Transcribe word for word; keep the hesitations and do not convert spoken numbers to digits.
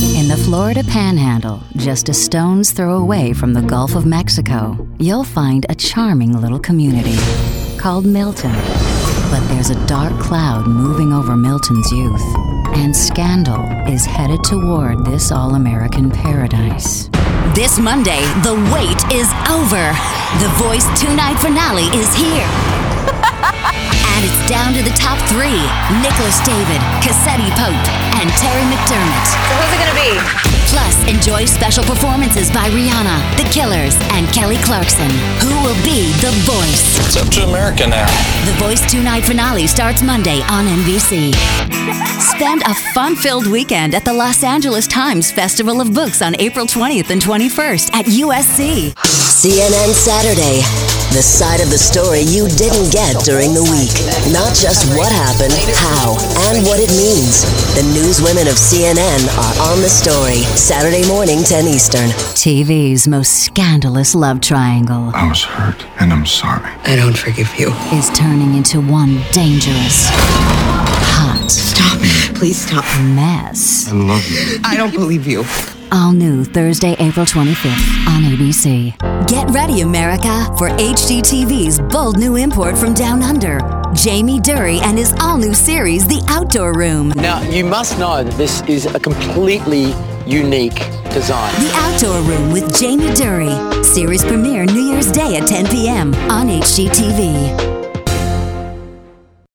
In the Florida Panhandle, just a stone's throw away from the Gulf of Mexico, you'll find a charming little community called Milton. But there's a dark cloud moving over Milton's youth, and scandal is headed toward this all-American paradise. This Monday, the wait is over. The Voice two-night finale is here. And it's down to the top three: Nicholas David, Cassetti Pope, and Terry McDermott. So who's it gonna be? Plus, enjoy special performances by Rihanna, The Killers, and Kelly Clarkson. Who will be The Voice? It's up to America now. The Voice two-night finale starts Monday on N B C. Spend a fun-filled weekend at the Los Angeles Times Festival of Books on April twentieth and twenty-first at U S C. C N N Saturday. The side of the story you didn't get during the week. Not just what happened, how, and what it means. The newswomen of C N N are on the story. Saturday morning, ten Eastern. T V's most scandalous love triangle I was hurt, and I'm sorry. I don't forgive you. is turning into one dangerous, hot Stop. Please stop. mess. I love you. I don't believe you. All new Thursday, April twenty-fifth on A B C. Get ready, America, for H G T V's bold new import from Down Under. Jamie Dury and his all-new series, The Outdoor Room. Now, you must know that this is a completely unique design. The Outdoor Room with Jamie Dury. Series premiere New Year's Day at ten p.m. on H G T V.